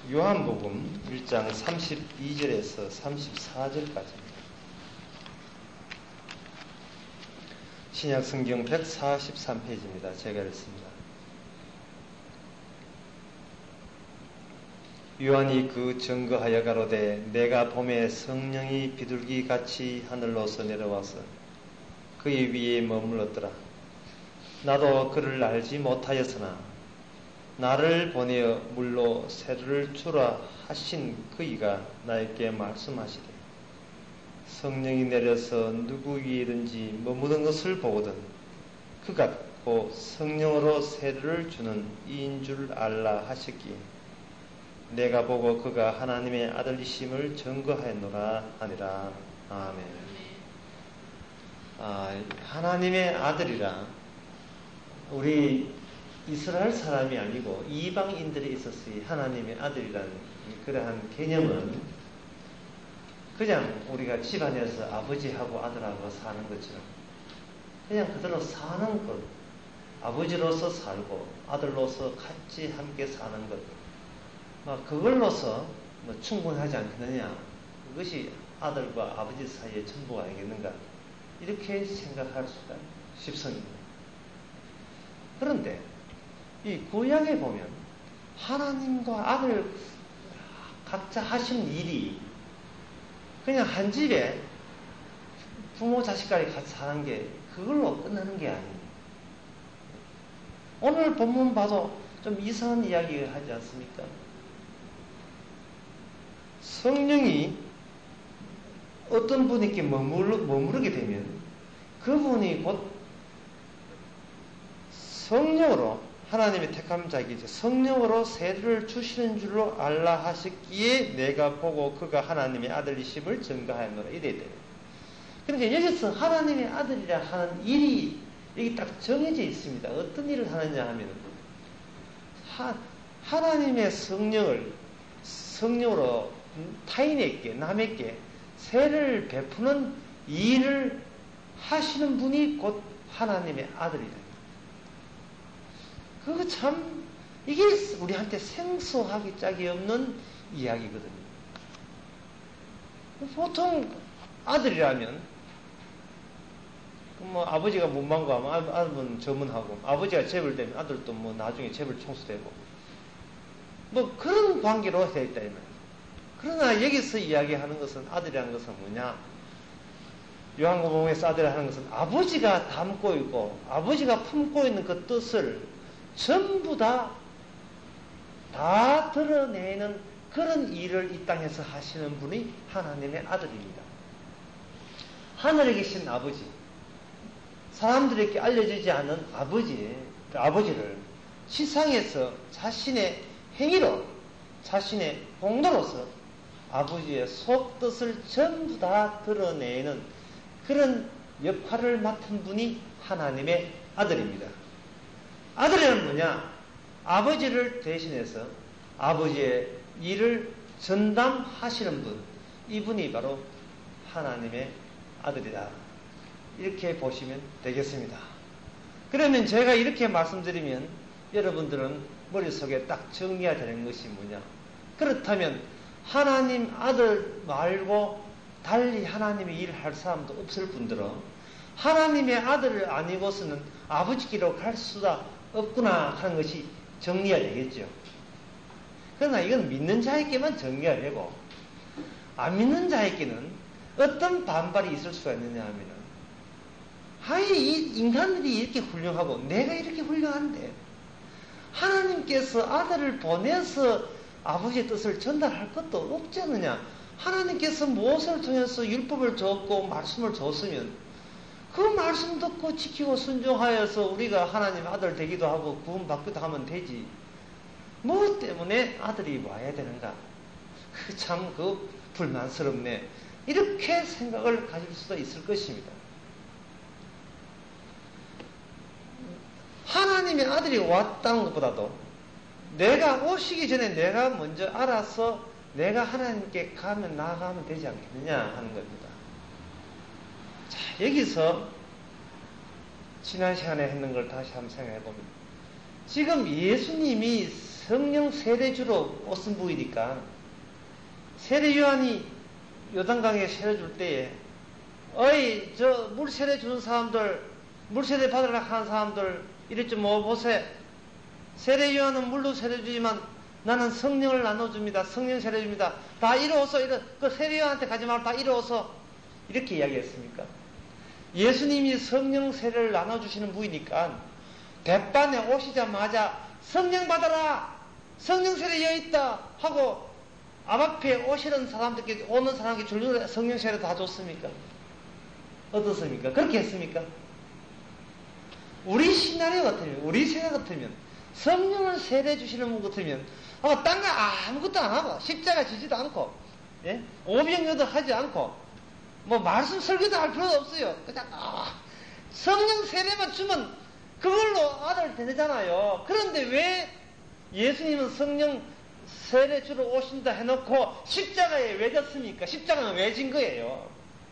요한복음 1장 32절에서 34절까지입니다. 신약성경 143페이지입니다. 제가 읽습니다. 요한이 그 증거하여 가로되 내가 봄에 성령이 비둘기같이 하늘로서 내려와서 그의 위에 머물렀더라. 나도 그를 알지 못하였으나 나를 보내어 물로 새를 주라 하신 그이가 나에게 말씀하시되 성령이 내려서 누구 위에든지 머무는 것을 보거든 그가 곧 성령으로 새를 주는 이인 줄 알라 하셨기에 내가 보고 그가 하나님의 아들이심을 증거하였노라 하니라. 아멘. 하나님의 아들이라 우리 이스라엘 사람이 아니고 이방인들이 있었으니 하나님의 아들이라는 그러한 개념은 그냥 우리가 집안에서 아버지하고 아들하고 사는 것처럼 그냥 그대로 사는 것, 아버지로서 살고 아들로서 같이 함께 사는 것, 그걸로서 충분하지 않겠느냐, 그것이 아들과 아버지 사이의 전부가 아니겠는가, 이렇게 생각할 수가 싶습니다. 그런데 이 구약에 보면 하나님과 아들 각자 하신 일이 그냥 한 집에 부모 자식까지 같이 사는 게 그걸로 끝나는 게 아니에요. 오늘 본문 봐도 좀 이상한 이야기를 하지 않습니까? 성령이 어떤 분에게 머무르게 되면 그분이 곧 성령으로 하나님의 택한 자에게 성령으로 세를 주시는 줄로 알라 하셨기에 내가 보고 그가 하나님의 아들이심을 증거하였노라 이래야 돼요. 그러니까 여기서 하나님의 아들이라 하는 일이 여기 딱 정해져 있습니다. 어떤 일을 하느냐 하면 하나님의 성령으로 타인에게 남에게 세를 베푸는 일을 하시는 분이 곧 하나님의 아들이다. 그거 참 이게 우리한테 생소하기 짝이 없는 이야기거든요. 보통 아들이라면 아버지가 문방구 하면 아들은 저문하고 아버지가 재벌 되면 아들도 나중에 재벌 총수되고 그런 관계로 되어 있다 이 말이에요. 그러나 여기서 이야기하는 것은 아들이라는 것은 뭐냐? 요한복음에서 아들이라는 것은 아버지가 담고 있고 아버지가 품고 있는 그 뜻을 전부 다 드러내는 그런 일을 이 땅에서 하시는 분이 하나님의 아들입니다. 하늘에 계신 아버지, 사람들에게 알려지지 않은 아버지를 지상에서 자신의 행위로, 자신의 공로로서 아버지의 속뜻을 전부 다 드러내는 그런 역할을 맡은 분이 하나님의 아들입니다. 아들이란 뭐냐? 아버지를 대신해서 아버지의 일을 전담하시는 분, 이분이 바로 하나님의 아들이다. 이렇게 보시면 되겠습니다. 그러면 제가 이렇게 말씀드리면 여러분들은 머릿속에 딱 정리가 되는 것이 뭐냐? 그렇다면 하나님 아들 말고 달리 하나님의 일을 할 사람도 없을 뿐더러 하나님의 아들을 아니고서는 아버지께로 갈 수가 없구나 하는 것이 정리가 되겠죠. 그러나 이건 믿는 자에게만 정리가 되고 안 믿는 자에게는 어떤 반발이 있을 수가 있느냐 하면은 이 인간들이 이렇게 훌륭하고 내가 이렇게 훌륭한데 하나님께서 아들을 보내서 아버지의 뜻을 전달할 것도 없지 않느냐. 하나님께서 모세를 통해서 율법을 줬고 말씀을 줬으면 그 말씀 듣고 지키고 순종하여서 우리가 하나님 아들 되기도 하고 구원받기도 하면 되지. 뭐 때문에 아들이 와야 되는가? 참 불만스럽네. 이렇게 생각을 가질 수도 있을 것입니다. 하나님의 아들이 왔다는 것보다도 내가 오시기 전에 내가 먼저 알아서 내가 하나님께 나아가면 되지 않겠느냐 하는 겁니다. 자, 여기서 지난 시간에 했는 걸 다시 한번 생각해 보면 지금 예수님이 성령 세례주로 옷은 부이니까 세례 요한이 요단강에 세례 줄 때에 어이 저 물 세례 주는 사람들 물 세례 받으라 하는 사람들 이리 좀 모아보세요. 세례 요한은 물로 세례 주지만 나는 성령을 나눠줍니다. 성령 세례 줍니다. 다 이리오소. 그 세례 요한한테 가지 말고 다 이리오소. 이렇게 이야기했습니까? 예수님이 성령 세례를 나눠주시는 분이니까 백반에 오시자마자 성령 받아라, 성령 세례 여있다 하고 앞 앞에 오시는 사람들께 오는 사람에게 줄줄 성령 세례 다 줬습니까? 어떻습니까? 그렇게 했습니까? 우리 시나리오 같으면, 우리 세대 같으면, 성령을 세례 주시는 분 같으면 딴 거 아무것도 안 하고 십자가 지지도 않고 오병여도 하지 않고 뭐 말씀 설교도 할 필요도 없어요. 그냥 성령 세례만 주면 그걸로 아들 되잖아요. 그런데 왜 예수님은 성령 세례 주러 오신다 해놓고 십자가에 왜 졌습니까? 십자가는 왜 진 거예요?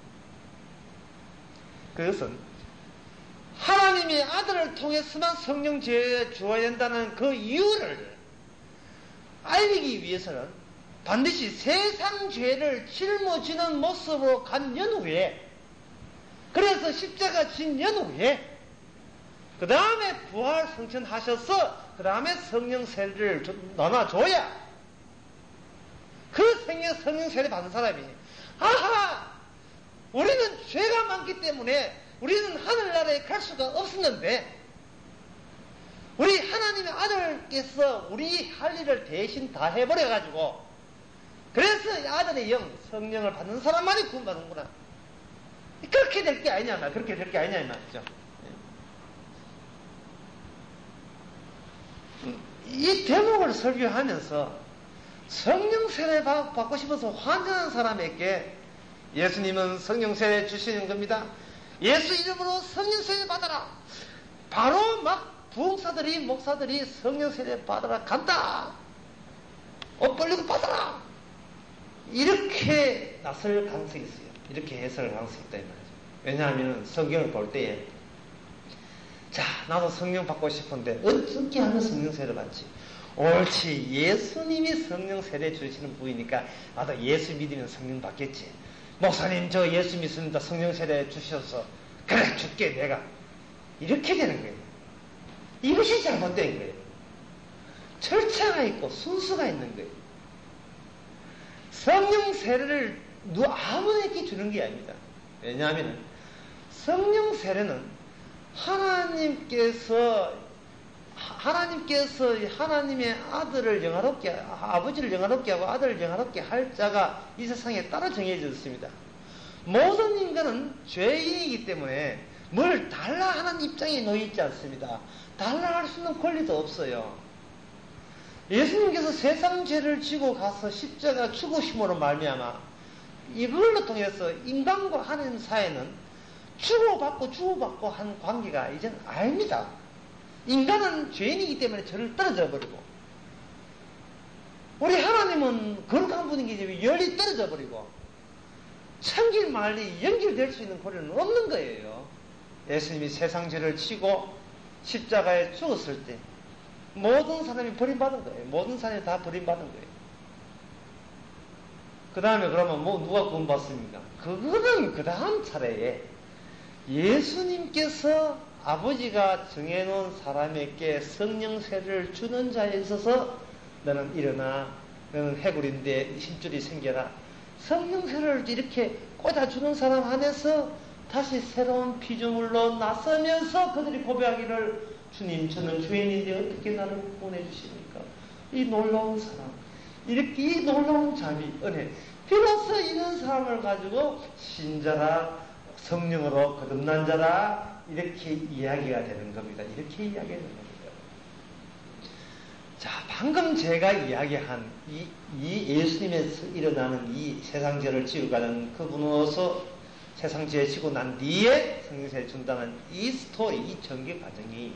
그것은 하나님의 아들을 통해서만 성령 주어야 된다는 그 이유를 알리기 위해서는 반드시 세상 죄를 짊어지는 모습으로 간 연후에, 그래서 십자가 진 연후에 그 다음에 부활 성천하셔서 그 다음에 성령 세례를 나눠줘야 그 성령 세례 받은 사람이 우리는 죄가 많기 때문에 우리는 하늘나라에 갈 수가 없었는데 우리 하나님의 아들께서 우리 할 일을 대신 다 해버려가지고 그래서 아들의 영, 성령을 받는 사람만이 구원받는구나. 그렇게 될 게 아니냐 말, 그렇게 될 게 아니냐 이 말이죠. 이 대목을 설교하면서 성령 세례 받고 싶어서 환장한 사람에게 예수님은 성령 세례 주시는 겁니다. 예수 이름으로 성령 세례 받아라. 바로 막 부흥사들이 목사들이 성령 세례 받아라 간다. 옷 벌리고 받아라. 이렇게 나설 가능성이 있어요. 이렇게 해석할 가능성이 있다 이 말이죠. 왜냐하면 성경을 볼 때에 자 나도 성령 받고 싶은데 어떻게 하면 성령 세례 받지? 옳지, 예수님이 성령 세례 주시는 분이니까 나도 예수 믿으면 성령 받겠지. 목사님 저 예수 믿습니다. 성령 세례 주셔서 그래 줄게 내가. 이렇게 되는 거예요. 이것이 잘못된 거예요. 절차가 있고 순수가 있는 거예요. 성령 세례를 아무에게 주는 게 아닙니다. 왜냐하면 성령 세례는 하나님께서 하나님의 아들을 영화롭게, 아버지를 영화롭게 하고 아들을 영화롭게 할 자가 이 세상에 따로 정해졌습니다. 모든 인간은 죄인이기 때문에 뭘 달라 하는 입장에 놓여 있지 않습니다. 달라 할 수 있는 권리도 없어요. 예수님께서 세상 죄를 지고 가서 십자가 죽으심으로 말미암아 이걸로 통해서 인간과 하나님 사이는 주고받고 한 관계가 이제는 아닙니다. 인간은 죄인이기 때문에 저를 떨어져 버리고 우리 하나님은 거룩한 분이기 때문에 열이 떨어져 버리고 천길 말리 연결될 수 있는 고리는 없는 거예요. 예수님이 세상 죄를 지고 십자가에 죽었을 때 모든 사람이 버림받은 거예요. 모든 사람이 다 버림받은 거예요. 그 다음에 그러면 누가 구원받습니까? 그거는 그 다음 차례에 예수님께서 아버지가 정해놓은 사람에게 성령 세례를 주는 자에 있어서 너는 일어나, 너는 해골인데 힘줄이 생겨라. 성령 세례를 이렇게 꽂아주는 사람 안에서 다시 새로운 피조물로 나서면서 그들이 고백하기를 주님 저는 죄인인데 어떻게 나를 구원해 주십니까? 이 놀라운 사랑, 이렇게 이 놀라운 자비, 은혜, 비로소 이런 사람을 가지고 신자라, 성령으로 거듭난 자라 이렇게 이야기가 되는 겁니다. 이렇게 이야기가 되는 겁니다. 자, 방금 제가 이야기한 이 예수님에서 일어나는 이 세상 죄를 지고 가는 그분으로서 세상 죄 지고 난 뒤에 성령세례 준다는 이 스토리, 이 전개 과정이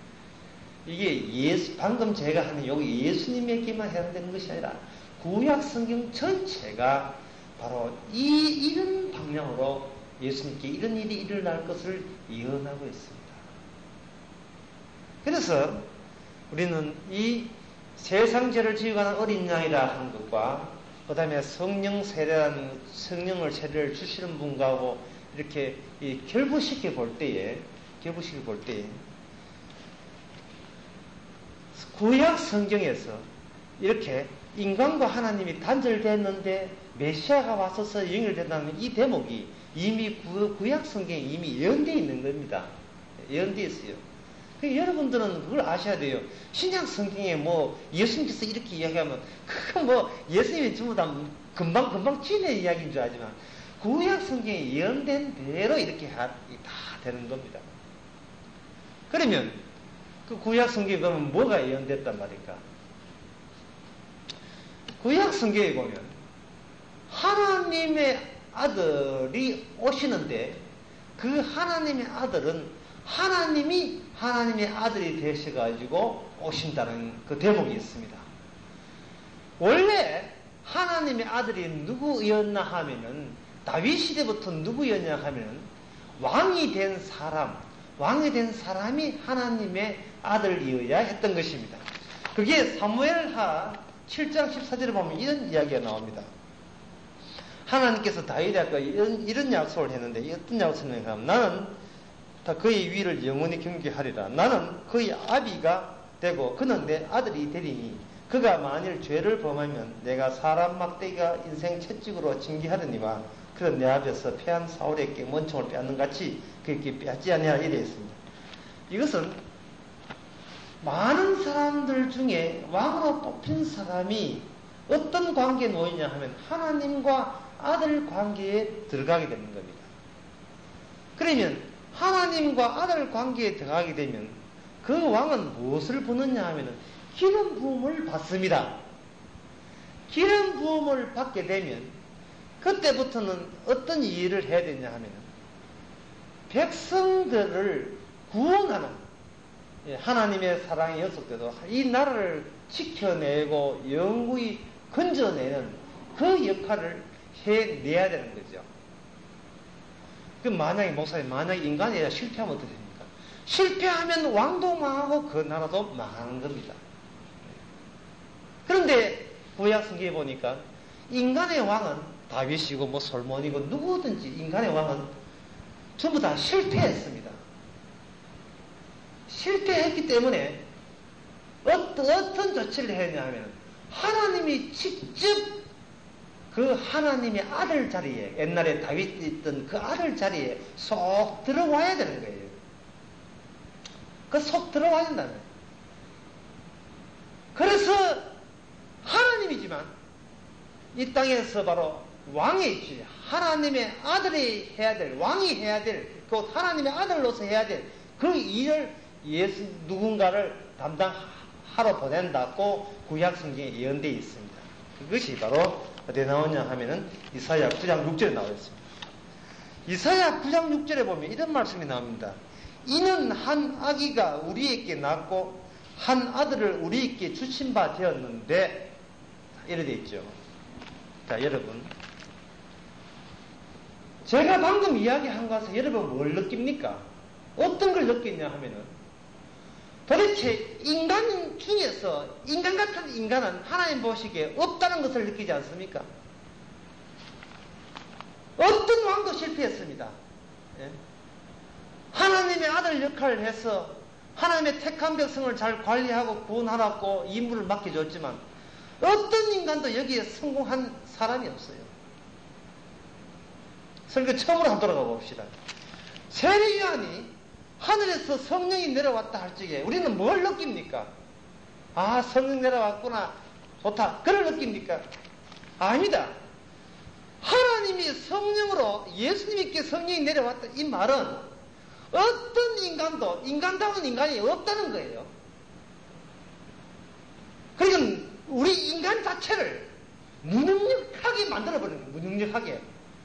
이게 방금 제가 하는 여기 예수님에게만 해당되는 것이 아니라 구약 성경 전체가 바로 이런 방향으로 예수님께 이런 일이 일어날 것을 예언하고 있습니다. 그래서 우리는 이 세상 죄를 지고 가는 어린 양이라 하는 것과 그 다음에 성령 세례라는 성령을 세례를 주시는 분과고 이렇게 결부시켜 볼 때에 구약 성경에서 이렇게 인간과 하나님이 단절됐는데 메시아가 와서서 연결된다는 이 대목이 이미 구약 성경에 이미 예언되어 있는 겁니다. 예언되어 있어요. 여러분들은 그걸 아셔야 돼요. 신약 성경에 뭐 예수님께서 이렇게 이야기하면 그건 뭐 예수님이 전부 다 금방 지내 이야기인 줄 알지만 구약 성경에 예언된 대로 이렇게 다 되는 겁니다. 그러면 그 구약 성경에 그러면 뭐가 예언됐단 말일까? 구약 성경에 보면 하나님의 아들이 오시는데 그 하나님의 아들은 하나님이 하나님의 아들이 되셔가지고 오신다는 그 대목이 있습니다. 원래 하나님의 아들이 누구였나 하면은 다윗 시대부터 누구였냐 하면은 왕이 된 사람이 하나님의 아들이어야 했던 것입니다. 그게 사무엘하 7장 14절에 보면 이런 이야기가 나옵니다. 하나님께서 다윗에게 이런 약속을 했는데 어떤 약속을 했냐면 나는 다 그의 위를 영원히 경계하리라. 나는 그의 아비가 되고 그는 내 아들이 되리니 그가 만일 죄를 범하면 내가 사람 막대기가 인생 채찍으로 징계하려니와 그는 내 앞에서 패한 사울에게 원총을 빼앗는 같이 그에게 빼앗지 아니하라 이래 있습니다. 이것은 많은 사람들 중에 왕으로 뽑힌 사람이 어떤 관계에 놓이냐 하면 하나님과 아들 관계에 들어가게 되는 겁니다. 그러면 하나님과 아들 관계에 들어가게 되면 그 왕은 무엇을 받느냐 하면 기름 부음을 받습니다. 기름 부음을 받게 되면 그때부터는 어떤 일을 해야 되냐 하면 백성들을 구원하는 하나님의 사랑의 연속대로 이 나라를 지켜내고 영구히 건져내는 그 역할을 해내야 되는 거죠. 그 만약에 목사님 인간이 실패하면 어떻게 됩니까? 실패하면 왕도 망하고 그 나라도 망하는 겁니다. 그런데 구약 성경에 보니까 인간의 왕은 다윗이고 뭐 솔몬이고 누구든지 인간의 왕은 전부 다 실패했습니다. 실패했기 때문에 어떤 조치를 했냐 하면 하나님이 직접 그 하나님의 아들 자리에 옛날에 다윗이 있던 그 아들 자리에 쏙 들어와야 되는 거예요. 그 속 들어와야 된다는 거예요. 그래서 하나님이지만 이 땅에서 바로 왕이지 하나님의 아들이 해야 될 왕이 해야 될 그 하나님의 아들로서 해야 될 그 일을 누군가를 담당하러 보낸다고 구약 성경에 예언되어 있습니다. 그것이 바로 어디에 나오냐 하면은 이사야 9장 6절에 나와 있습니다. 이사야 9장 6절에 보면 이런 말씀이 나옵니다. 이는 한 아기가 우리에게 낳고 한 아들을 우리에게 주신 바 되었는데 이래 돼 있죠. 자, 여러분 제가 방금 이야기한 것에서 여러분 뭘 느낍니까? 어떤 걸 느끼냐 하면은 도대체 인간 중에서 인간 같은 인간은 하나님 보시기에 없다는 것을 느끼지 않습니까? 어떤 왕도 실패했습니다. 예? 하나님의 아들 역할을 해서 하나님의 택한 백성을 잘 관리하고 구원하라고 임무를 맡겨줬지만 어떤 인간도 여기에 성공한 사람이 없어요. 설교 처음으로 한번 돌아가 봅시다. 세례요한이 하늘에서 성령이 내려왔다 할 적에 우리는 뭘 느낍니까? 아, 성령 내려왔구나. 좋다. 그걸 느낍니까? 아닙니다. 하나님이 성령으로 예수님께 성령이 내려왔다. 이 말은 어떤 인간도 인간다운 인간이 없다는 거예요. 그러니까 우리 인간 자체를 무능력하게 만들어버리는 거예요. 무능력하게.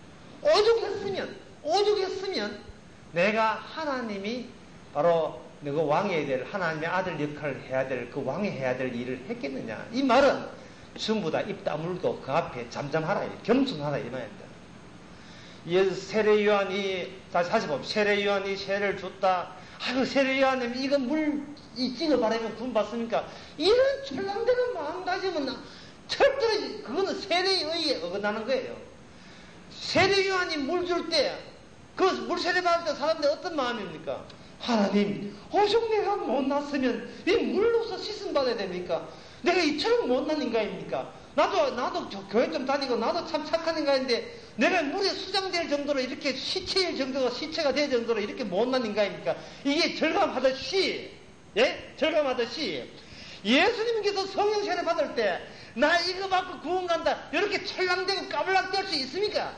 오죽했으면 내가 하나님이 바로 너가 왕이 될 하나님의 아들 역할을 해야 될 그 왕이 해야 될 일을 했겠느냐. 이 말은 전부 다 입 다물고 그 앞에 잠잠하라, 겸손하라 이 말입니다. 세례요한이 다시 보면 세례요한이 세례를 줬다. 아이고, 세례요한님, 이거 이 찍어 바르면 구원 받습니까? 이런 철랑대는 마음가짐은 철저히, 그거는 세례의 의에 어긋나는 거예요. 세례요한이 물 줄 때, 그 물 세례 받을 때 사람들 어떤 마음입니까? 하나님, 오죽 내가 못났으면 이 물로서 씻음 받아야 됩니까? 내가 이처럼 못난 인간입니까? 나도 교회 좀 다니고 나도 참 착한 인간인데 내가 물에 수장될 정도로 이렇게 시체가 될 정도로 이렇게 못난 인간입니까? 이게 절감하듯이, 예? 절감하듯이 예수님께서 성령 세례 받을 때 나 이거 받고 구원 간다 이렇게 철랑대고 까불락댈 수 있습니까?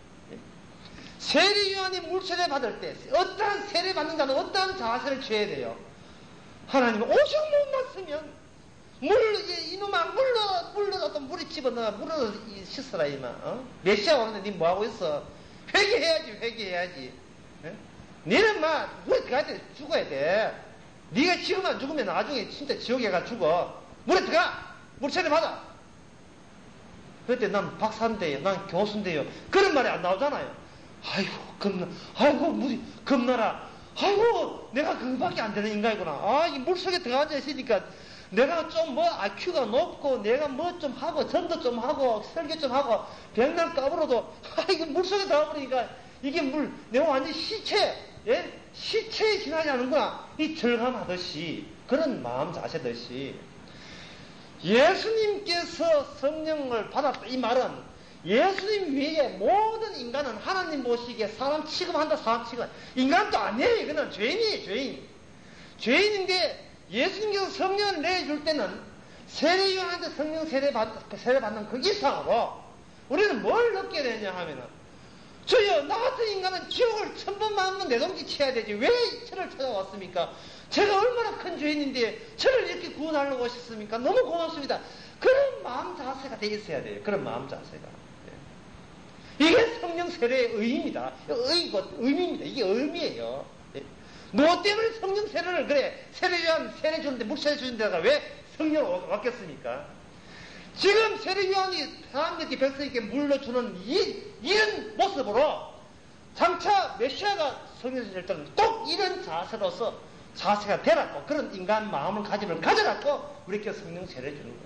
세례요한이 물 세례 받을 때 어떠한 세례 받는 자는 어떠한 자세를 취해야 돼요? 하나님 오죽 못났으면 이놈아 물로 물에 집어넣어 물로 씻어라 이마. 메시아 오는데 니 뭐하고 있어? 회개해야지. 예? 니는 물에 들어갈 때 죽어야 돼. 니가 지금 안 죽으면 나중에 진짜 지옥에 가 죽어. 물에 들어가. 물 세례 받아. 그때 난 박사인데요, 난 교수인데요, 그런 말이 안 나오잖아요. 아이고 물이 겁나라. 아이고 내가 그거밖에 안 되는 인간이구나. 이 물속에 들어앉아 있으니까 내가 좀 IQ가 높고 내가 좀 하고 전도 좀 하고 설교 좀 하고 백날 까불어도 이게 물속에 들어가 버리니까 이게 내가 완전 시체에 지나지 않는구나. 이 절감하듯이 그런 마음 자세듯이 예수님께서 성령을 받았다 이 말은 예수님 위에 모든 인간은 하나님 보시기에 사람 취급한다. 사람 취급. 인간도 아니에요. 이거는 죄인이에요. 죄인인데 예수님께서 성령을 내줄 때는 세례요한한테 성령 세례 받는 그 이상으로 우리는 뭘 느껴야 되냐 하면은 저요, 나 같은 인간은 지옥을 1000번만 내동지 쳐야 되지 왜 저를 찾아왔습니까? 제가 얼마나 큰 죄인인데 저를 이렇게 구원하려고 오셨습니까? 너무 고맙습니다. 그런 마음 자세가 돼 있어야 돼요. 그런 마음 자세가. 이게 성령 세례의 의미입니다. 의미입니다. 이게 의미예요. 뭐 때문에 성령 세례를 세례요한 세례 주는데 물 세례 주는 데다가 왜 성령을 왔겠습니까? 지금 세례요한이 사람들께 백성에게 물러주는 이런 모습으로 장차 메시아가 성령 세례를 때는 꼭 이런 자세가 되라고 그런 인간 마음을 가져갖고 우리께 성령 세례를 주는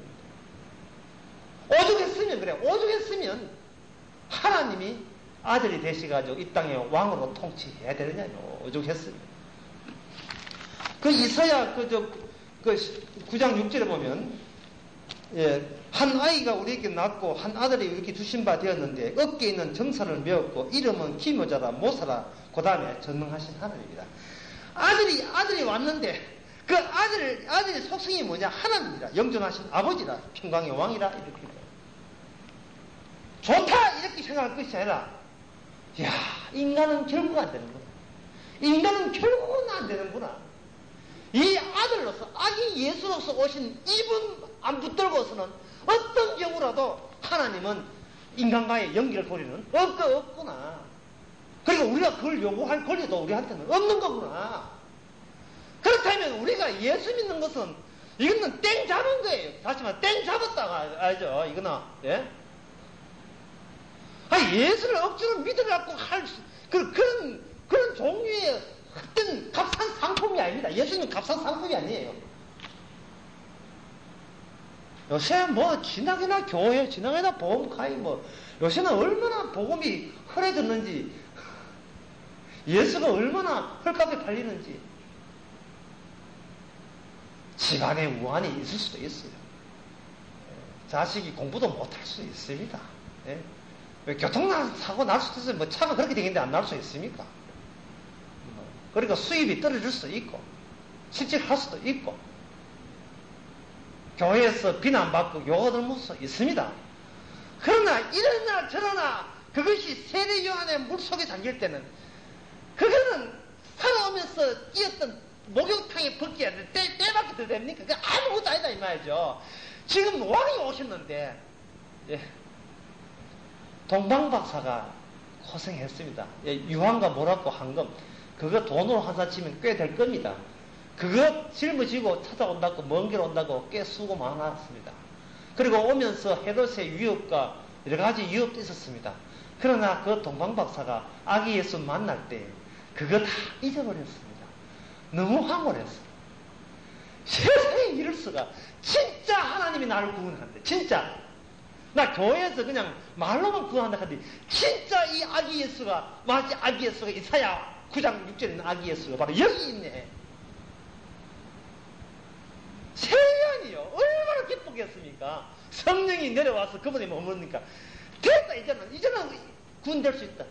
겁니다. 오죽했으면 하나님이 아들이 되셔가지고 이 땅에 왕으로 통치해야 되느냐요. 오죽했으면. 그 이사야 9장 6절에 보면 한 아이가 우리에게 낳고 한 아들이 이렇게 주신 바 되었는데 어깨에 있는 정사를 메었고 이름은 기묘자라 모사라 그 다음에 전능하신 하나님입니다. 아들이 왔는데 그 아들의 속성이 뭐냐? 하나님이라 영존하신 아버지라 평강의 왕이라 이렇게 좋다 이렇게 생각할 것이 아니라 인간은 결국 안 되는구나. 인간은 결국은 안 되는구나. 이 아들로서 아기 예수로서 오신 이분 안 붙들고서는 어떤 경우라도 하나님은 인간과의 연기를 거리는 없구나. 그리고 우리가 그걸 요구할 권리도 우리한테는 없는 거구나. 그렇다면 우리가 예수 믿는 것은 이거는 땡 잡은 거예요. 다시 말해 땡 잡았다가 알죠? 이거는 예수를 억지로 믿으라고 할 그런 종류의 어떤 값싼 상품이 아닙니다. 예수님은 값싼 상품이 아니에요. 요새 지나가나 교회, 지나가나 보험가입 요새는 얼마나 복음이 흔해졌는지, 예수가 얼마나 헐값에 팔리는지, 집안에 우환이 있을 수도 있어요. 자식이 공부도 못할 수 있습니다. 교통사고 날 수도 있어요. 차가 그렇게 되겠는데 안 날 수 있습니까? 그러니까 수입이 떨어질 수도 있고, 실직할 수도 있고, 교회에서 비난받고 욕을 먹을 수 있습니다. 그러나 이러나 저러나 그것이 세례요한의 물속에 잠길 때는 그거는 살아오면서 끼었던 목욕탕에 벗겨야 돼. 때밖에 더 됩니까? 그게 아무것도 아니다 이 말이죠. 지금 왕이 오셨는데 동방박사가 고생했습니다. 유황과 모락과 황금 그거 돈으로 환산치면 꽤 될 겁니다. 그거 짊어지고 찾아온다고 먼 길 온다고 꽤 수고 많았습니다. 그리고 오면서 헤롯의 위협과 여러 가지 위협도 있었습니다. 그러나 그 동방박사가 아기 예수 만날 때 그거 다 잊어버렸습니다. 너무 황홀했어. 세상에 이럴 수가. 진짜 하나님이 나를 구원한대. 진짜. 나 교회에서 그냥 말로만 구원한다 하는데 진짜 이 아기 예수가, 마치 아기 예수가 이사야 9장 6절에 있는 아기 예수가 바로 여기 있네. 세연이요. 얼마나 기쁘겠습니까? 성령이 내려와서 그분이 머무르니까 됐다. 이제는 구원될 수 있다.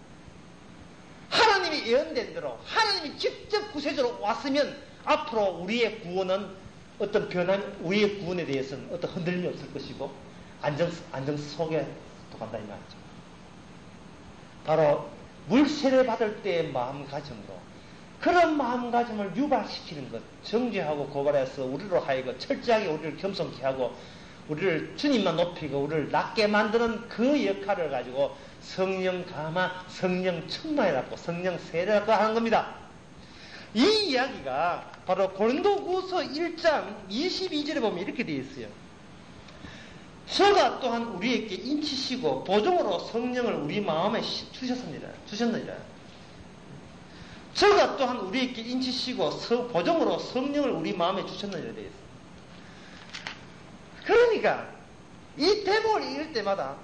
하나님이 예언된 대로 하나님이 직접 구세주로 왔으면 앞으로 우리의 구원은 어떤 변한, 우리의 구원에 대해서는 어떤 흔들림이 없을 것이고 안정 속에 도간다 이 말이죠. 바로 물 세례 받을 때의 마음가짐으로 그런 마음가짐을 유발시키는 것, 정죄하고 고발해서 우리로 하여금 철저하게 우리를 겸손케 하고 우리를 주님만 높이고 우리를 낮게 만드는 그 역할을 가지고 성령 감화, 성령 충만이라고, 성령 세례라고 하는 겁니다. 이 이야기가 바로 고린도후서 1장 22절에 보면 이렇게 되어 있어요. 저가 또한 우리에게 인치시고 보증으로 성령을 우리 마음에 주셨느니라. 저가 또한 우리에게 인치시고 보증으로 성령을 우리 마음에 주셨느니라 되어 있어요. 그러니까 이 대목을 읽을 때마다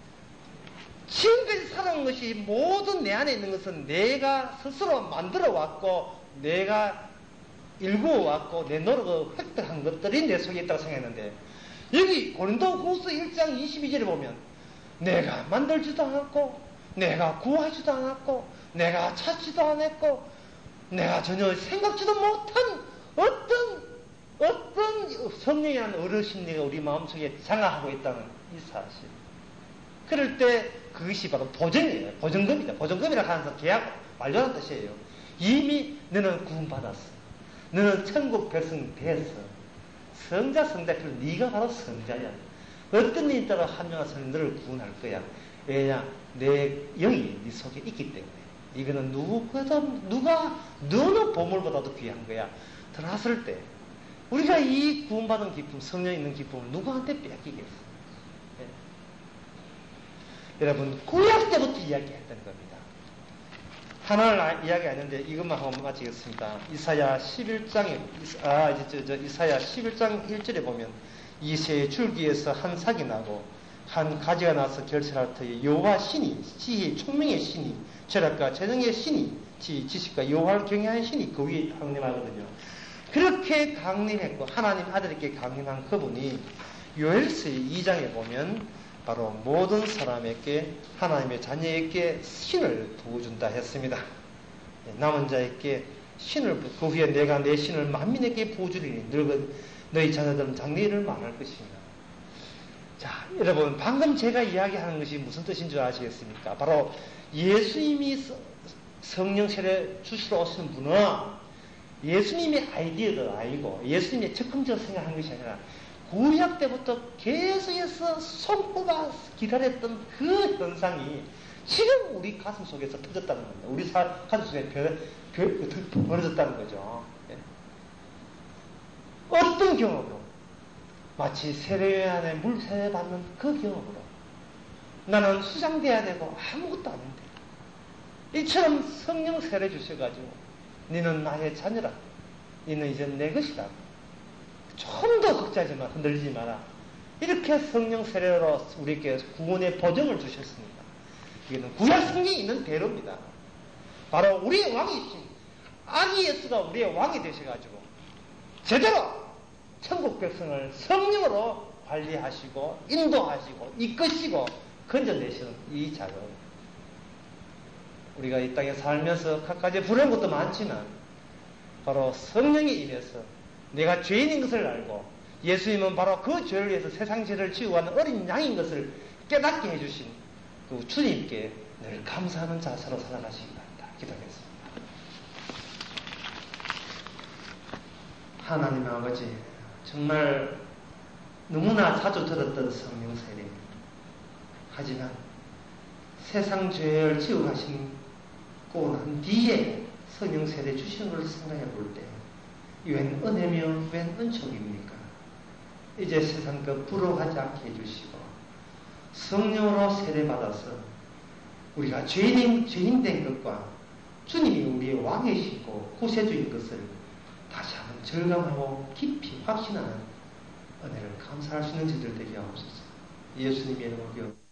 지금까지 살아온 것이 모든 내 안에 있는 것은 내가 스스로 만들어 왔고 내가 일구어 왔고 내 노력으로 획득한 것들이 내 속에 있다고 생각했는데 여기 고린도후서 1장 22절에 보면 내가 만들지도 않았고 내가 구하지도 않았고 내가 찾지도 않았고 내가 전혀 생각지도 못한 어떤 성령이라는 어르신네가 우리 마음속에 장악하고 있다는 이 사실. 그럴 때 그것이 바로 보증이에요. 보증금이다. 보증금이라고 하면서 계약 완료한 뜻이에요. 이미 너는 구원받았어. 너는 천국 백성 됐어. 성자, 그럼 네가 바로 성자야. 어떤 일이 있다가 한 명한 성령 너를 구원할 거야. 왜냐? 내 영이 네 속에 있기 때문에. 이거는 누구는 보물보다도 귀한 거야. 들어왔을 때 우리가 이 구원받은 기쁨, 성령 있는 기쁨을 누구한테 뺏기겠어? 네. 여러분, 구약 때부터 이야기했던 겁니다. 하나를 이야기 안 했는데 이것만 하고 마치겠습니다. 이사야 11장 1절에 보면 이새의 줄기에서 한 삭이 나고 한 가지가 나서 결실할 터에 여호와 신이, 지혜의 총명의 신이, 철학과 재능의 신이, 지식과 여호와를 경외하는 신이 그 위에 강림하거든요. 그렇게 강림했고 하나님 아들에게 강림한 그분이 요엘서 2장에 보면 바로 모든 사람에게 하나님의 자녀에게 신을 부어준다 했습니다. 남은 자에게 신을, 그 후에 내가 내 신을 만민에게 부어주리니 너희 자녀들은 장래일을 말할 것입니다. 자, 여러분 방금 제가 이야기하는 것이 무슨 뜻인 줄 아시겠습니까? 바로 예수님이 성령 세례 주시러 오시는 분은 예수님의 아이디어도 아니고 예수님의 적극적으로 생각한 것이 아니라 구약 때부터 계속해서 손꼽아 기다렸던 그 현상이 지금 우리 가슴 속에서 터졌다는 겁니다. 우리 가슴 속에 벌어졌다는 거죠. 네. 어떤 경험으로? 마치 세례요한에 물 세례 받는 그 경험으로 나는 수장돼야 되고 아무것도 아닌데 이처럼 성령 세례 주셔가지고 너는 나의 자녀라. 너는 이제 내 것이다. 좀 더 걱정하지만 흔들리지 마라. 이렇게 성령 세례로 우리에게 구원의 보증을 주셨습니다. 이거는 구약 성경에 있는 대로입니다. 바로 우리의 왕이신 아기 예수가 우리의 왕이 되셔가지고 제대로 천국 백성을 성령으로 관리하시고 인도하시고 이끄시고 건져내시는 이 작업. 우리가 이 땅에 살면서 각가지 부러운 것도 많지만 바로 성령이 임해서 내가 죄인인 것을 알고 예수님은 바로 그 죄를 위해서 세상 죄를 지우고 하는 어린 양인 것을 깨닫게 해주신 그 주님께 늘 감사하는 자세로 살아가시기 바랍니다. 기도하겠습니다. 하나님 아버지, 정말 너무나 자주 들었던 성령 세례. 하지만 세상 죄를 지우고 가시고 난 뒤에 성령 세례 주시는 걸 생각해 볼 때 웬 은혜며 웬 은총입니까? 이제 세상 그 부러워하지 않게 해주시고 성령으로 세례받아서 우리가 죄인 된 것과 주님이 우리의 왕이시고 구세주인 것을 다시 한번 절감하고 깊이 확신하는 은혜를 감사할 수 있는 저희들 되게 하옵소서. 예수님의 이름으로 기도